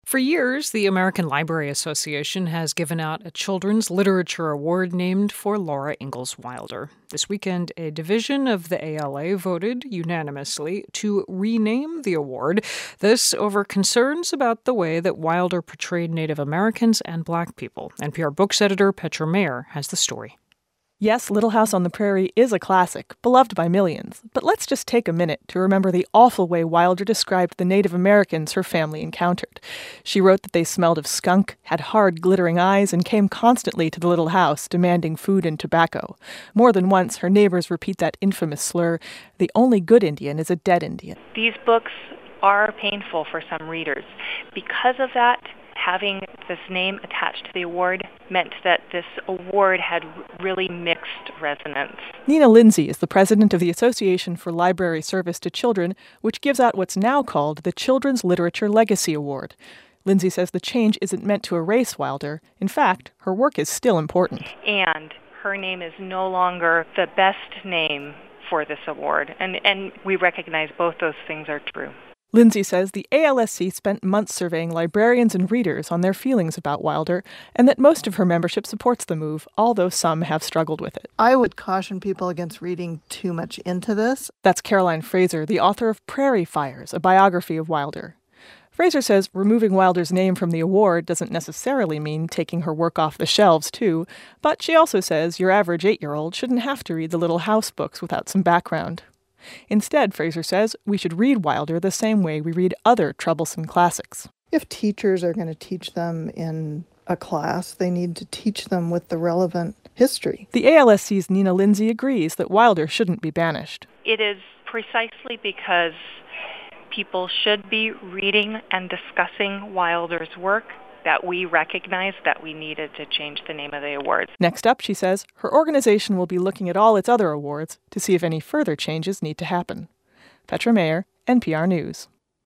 For years, the American Library Association has given out a Children's Literature Award named for Laura Ingalls Wilder. This weekend, a division of the ALA voted unanimously to rename the award, this over concerns about the way that Wilder portrayed Native Americans and Black people. NPR Books editor Petra Mayer has the story. Yes, Little House on the Prairie is a classic, beloved by millions. But let's just take a minute to remember the awful way Wilder described the Native Americans her family encountered. She wrote that they smelled of skunk, had hard, glittering eyes, and came constantly to the little house, demanding food and tobacco. More than once, her neighbors repeat that infamous slur, "The only good Indian is a dead Indian." These books are painful for some readers. Because of that, having this name attached to the award meant that this award had really mixed resonance. Nina Lindsay is the president of the Association for Library Service to Children, which gives out what's now called the Children's Literature Legacy Award. Lindsay says the change isn't meant to erase Wilder. In fact, her work is still important. And her name is no longer the best name for this award. And we recognize both those things are true. Lindsay says the ALSC spent months surveying librarians and readers on their feelings about Wilder, and that most of her membership supports the move, although some have struggled with it. I would caution people against reading too much into this. That's Caroline Fraser, the author of Prairie Fires, a biography of Wilder. Fraser says removing Wilder's name from the award doesn't necessarily mean taking her work off the shelves, too, but she also says your average 8-year-old shouldn't have to read the Little House books without some background. Instead, Fraser says, we should read Wilder the same way we read other troublesome classics. If teachers are going to teach them in a class, they need to teach them with the relevant history. The ALSC's Nina Lindsay agrees that Wilder shouldn't be banished. It is precisely because people should be reading and discussing Wilder's work that we recognized that we needed to change the name of the awards. Next up, she says, her organization will be looking at all its other awards to see if any further changes need to happen. Petra Mayer, NPR News.